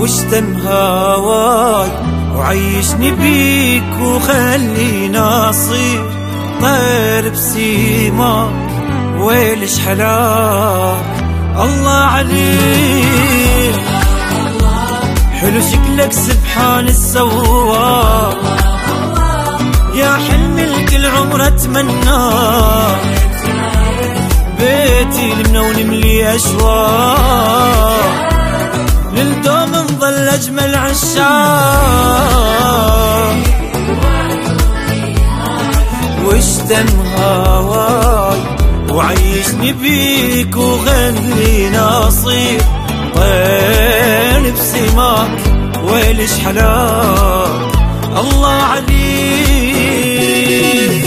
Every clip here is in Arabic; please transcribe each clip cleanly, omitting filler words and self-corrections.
واشتم هواي وعيشني بيك وخلينا اصير طير بسيماك ويلش حلاك الله عليك حلو شكلك سبحان السواق يا حلم الكل عمر اتمناه بيتي المنون ملي اشواق للدوم نظل اجمل عشاق واشتم هواي وعيشني بيك وخلينا اصير طير بسماك ويلش حلاك الله عليك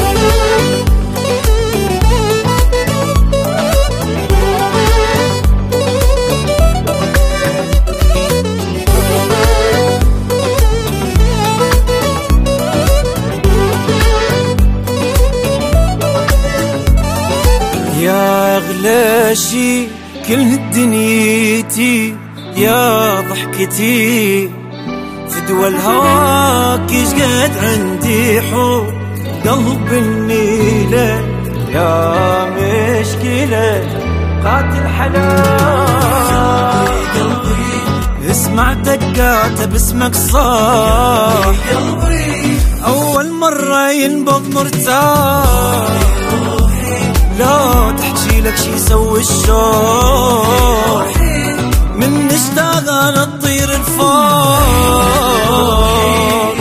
يا أغلى شي كل دنيتي يا ضحكتي فدوى الهواك يشقد عندي حب قلب النيلة يا مشكلة قاتل حلال اسمع دقاته باسمك صاح أول مرة ينبض مرتاح لا تحكي لك شي يسوي الشوق من نشتاق انا تطير الفوق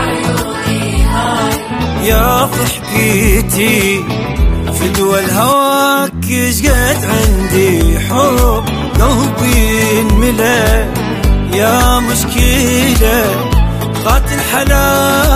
يا ضحكتي فدوى الهواك يشقد عندي حب قلبي انملى يا مشكلة قاتل حلال